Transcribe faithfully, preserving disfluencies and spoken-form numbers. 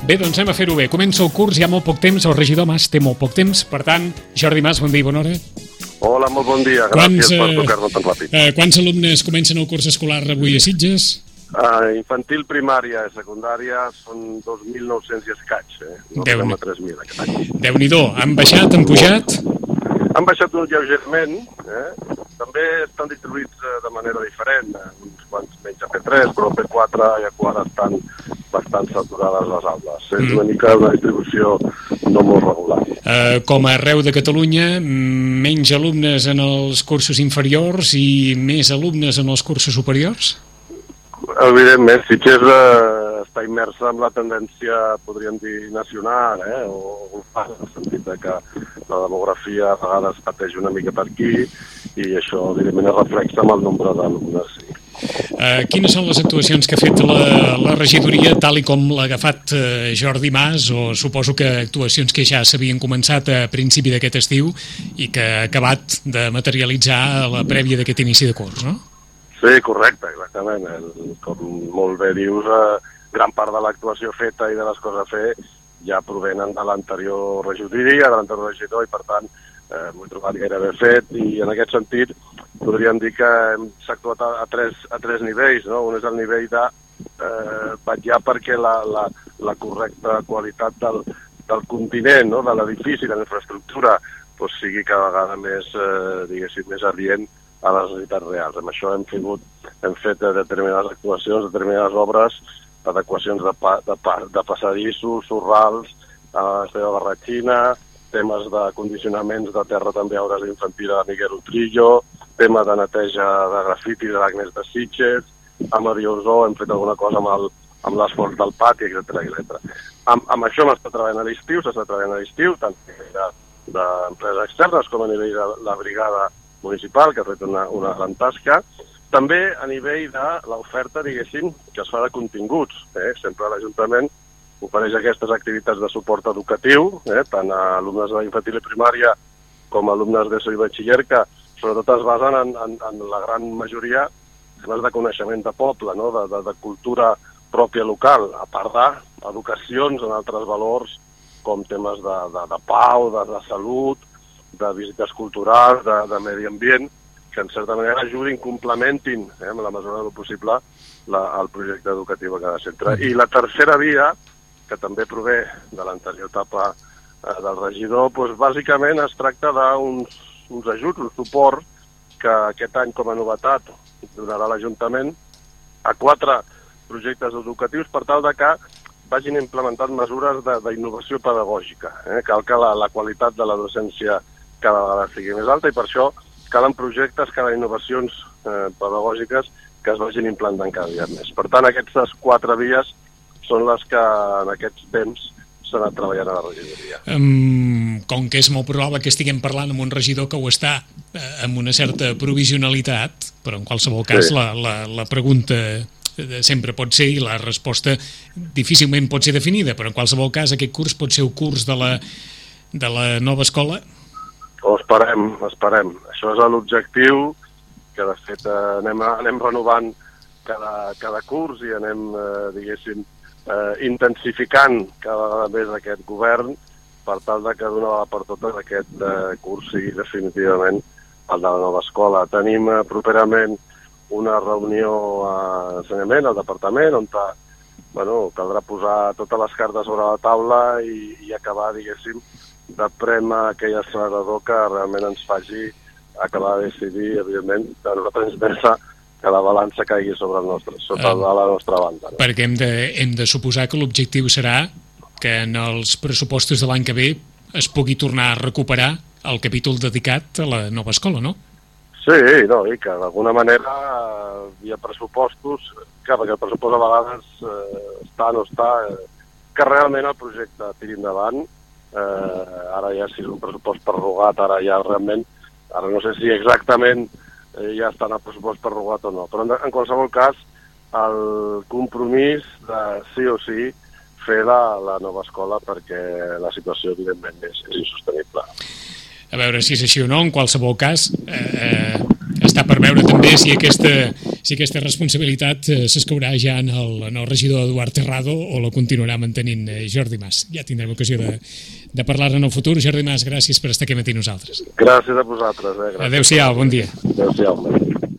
Bé, doncs anem a fer-ho bé. Comença el curs, hi ha molt poc temps, el regidor Mas té molt poc temps, per tant, Jordi Mas, bon dia i bona hora. Hola, molt bon dia, gràcies quants, per tocar-me tan ràpid. Eh, quants alumnes comencen el curs escolar avui a Sitges? Uh, infantil, primària i secundària són dos mil nou-cents i escaig, eh? No arribem a tres mil aquest any. Déu-n'hi-do, han baixat, han pujat? Han baixat un lleugerament, eh? També estan distribuïts de manera diferent, uns quants menys a P tres, però a P quatre i A quatre estan bastant saturades les aules. És mm. una mica una distribució no molt regular. Uh, com a arreu de Catalunya, menys alumnes en els cursos inferiors i més alumnes en els cursos superiors? Evidentment, Sitges eh, està immersa en la tendència, podríem dir, nacional, eh? o global, en el sentit de que la demografia a vegades pateix una mica per aquí i això, evidentment, es reflexa amb el nombre d'alumnes. Sí. Uh, quines són les actuacions que ha fet la, la regidoria, tal i com l'ha agafat uh, Jordi Mas, o suposo que actuacions que ja s'havien començat a principi d'aquest estiu i que ha acabat de materialitzar a la prèvia d'aquest inici de curs, no? Sí, correcte, exactament. El, com molt bé dius, eh, gran part de l'actuació feta i de les coses a fer ja provenen de l'anterior regidoria, de l'anterior regidor, i per tant eh, m'ho he trobat gairebé fet, i en aquest sentit podríem dir que s'ha actuat a, a, tres, a tres nivells, no? Un és el nivell de eh, vetllar perquè la, la, la correcta qualitat del, del continent, no? De l'edifici, de la infraestructura, doncs sigui cada vegada més, eh, diguéssim, més adient a les necessitats reals. Amb això hem, figut, hem fet determinades actuacions, determinades obres, adequacions de, pa, de, pa, de passadissos, sorrals, a la seva barratxina, temes de condicionaments de terra també a hores infantil de Miguel Utrillo, tema de neteja de grafiti de l'Agnès de Sitges, amb Ariosó hem fet alguna cosa amb el, amb l'asfalt del pati, etcètera, etcètera. Amb, amb això m'està treballant a l'estiu, s'està treballant a l'estiu, tant a nivell d'empreses externes com a nivell de la brigada municipal, que ha fet una, una gran tasca. També a nivell de l'oferta, diguéssim, que es fa de continguts. Eh? Sempre l'Ajuntament ofereix aquestes activitats de suport educatiu, eh? tant a alumnes d'infantil i primària com a alumnes d'ESO i batxiller, que sobretot es basen en, en, en la gran majoria temes de coneixement de poble, no? de, de, de cultura pròpia local, a part d'educacions en altres valors, com temes de, de, de pau, de, de salut, de visites culturals, de, de medi ambient, que en certa manera ajudin, complementin, eh, en la mesura del possible, la, el projecte educatiu a cada centre. I la tercera via, que també prové de l'anterior etapa eh, del regidor, doncs, bàsicament es tracta d'uns uns ajuts, un suport, que aquest any, com a novetat, donarà l'Ajuntament a quatre projectes educatius per tal de que vagin implementant mesures d'innovació pedagògica. Eh? Cal que la, la qualitat de la docència cada vegada sigui més alta i per això calen projectes, calen innovacions eh, pedagògiques que es vagin implantant cada dia més. Per tant, aquestes quatre vies són les que en aquests temps s'ha anat treballant a la regidoria. Um, com que és molt probable que estiguem parlant amb un regidor que ho està eh, amb una certa provisionalitat, però en qualsevol cas sí. la, la, la pregunta sempre pot ser, i la resposta difícilment pot ser definida, però en qualsevol cas aquest curs pot ser el curs de la, de la nova escola? Ho esperem, esperem. Això és l'objectiu, que de fet eh, anem, anem renovant cada, cada curs i anem, eh, diguéssim, eh, intensificant cada vegada més aquest govern per tal de que d'una vegada per totes aquest eh, curs sigui definitivament el de la nova escola. Tenim eh, properament una reunió a ensenyament, al departament, on ta, bueno, caldrà posar totes les cartes sobre la taula i, i acabar, diguéssim, de prémer aquell accelerador que realment ens faci acabar de decidir, evidentment, que nosaltres ens pensa que la balança caigui sobre el nostre, sota uh, la nostra banda. No? Perquè hem de, hem de suposar que l'objectiu serà que en els pressupostos de l'any que ve es pugui tornar a recuperar el capítol dedicat a la nova escola, no? Sí, no, i que d'alguna manera hi ha pressupostos, que perquè el pressupost a vegades eh, està o no està, eh, que realment el projecte tiri endavant. Eh, ara ja si és un pressupost prorrogat, ara ja realment, ara no sé si exactament eh, ja està en el pressupost prorrogat o no, però en, en qualsevol cas el compromís de sí o sí fer la, la nova escola perquè la situació evidentment és, és insostenible. A veure si és així o no, en qualsevol cas eh, eh, està està per veure també si aquesta, si aquesta responsabilitat eh, s'escaurà ja en el, en el regidor Eduard Terrado o la continuarà mantenint eh, Jordi Mas. Ja tindrem ocasió de, de parlar en el futur. Jordi Mas, gràcies per estar aquí amb nosaltres. Gràcies a vosaltres. Eh? Gràcies. Adéu-siau, bon dia. Adéu-siau.